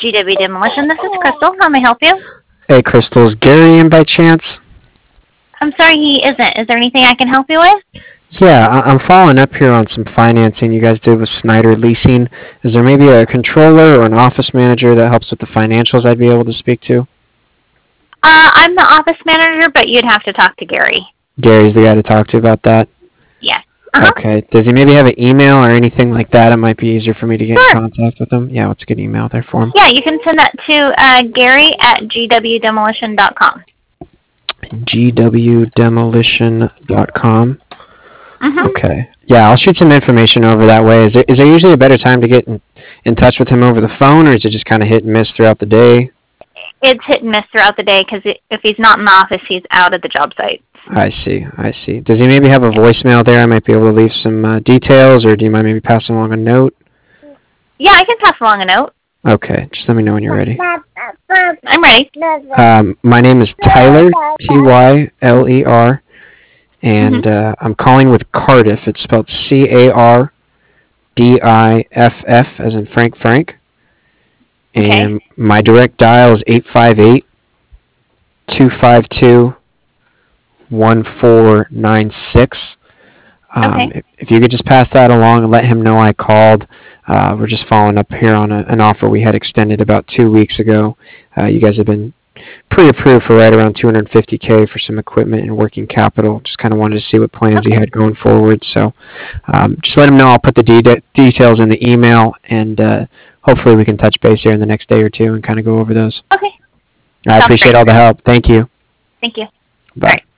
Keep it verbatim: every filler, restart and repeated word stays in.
G W Demolition. This is Crystal. How may I help you? Hey, Crystal, is Gary in by chance? I'm sorry, he isn't. Is there anything I can help you with? Yeah, I- I'm following up here on some financing you guys did with Snyder Leasing. Is there maybe a controller or an office manager that helps with the financials I'd be able to speak to? Uh, I'm the office manager, but you'd have to talk to Gary. Gary's the guy to talk to about that? Yes. Uh-huh. Okay. Does he maybe have an email or anything like that? It might be easier for me to get Sure. in contact with him. Yeah, what's a good email there for him? Yeah, you can send that to uh, Gary at g w demolition dot com. g w demolition dot com. Mm-hmm. Okay. Yeah, I'll shoot some information over that way. Is there, is there usually a better time to get in, in touch with him over the phone, or is it just kind of hit and miss throughout the day? It's hit and miss throughout the day because if he's not in the office, he's out at the job site. I see, I see. Does he maybe have a voicemail there? I might be able to leave some uh, details, or do you mind maybe passing along a note? Yeah, I can pass along a note. Okay, just let me know when you're ready. I'm ready. Um, my name is Tyler, T Y L E R, and Mhm. uh, I'm calling with Cardiff. It's spelled C A R D I F F, as in Frank Frank. And my direct dial is eight five eight, two five two, one four nine six. Um, Okay. if, if you could just pass that along and let him know I called. Uh, we're just following up here on a, an offer we had extended about two weeks ago. Uh, you guys have been pre-approved for right around two hundred fifty K for some equipment and working capital. Just kind of wanted to see what plans he Okay. had going forward. So um, just let him know. I'll put the de- details in the email, and uh, hopefully we can touch base here in the next day or two and kind of go over those. Okay. I Sounds appreciate great. all the help. Thank you. Thank you. Bye. All right.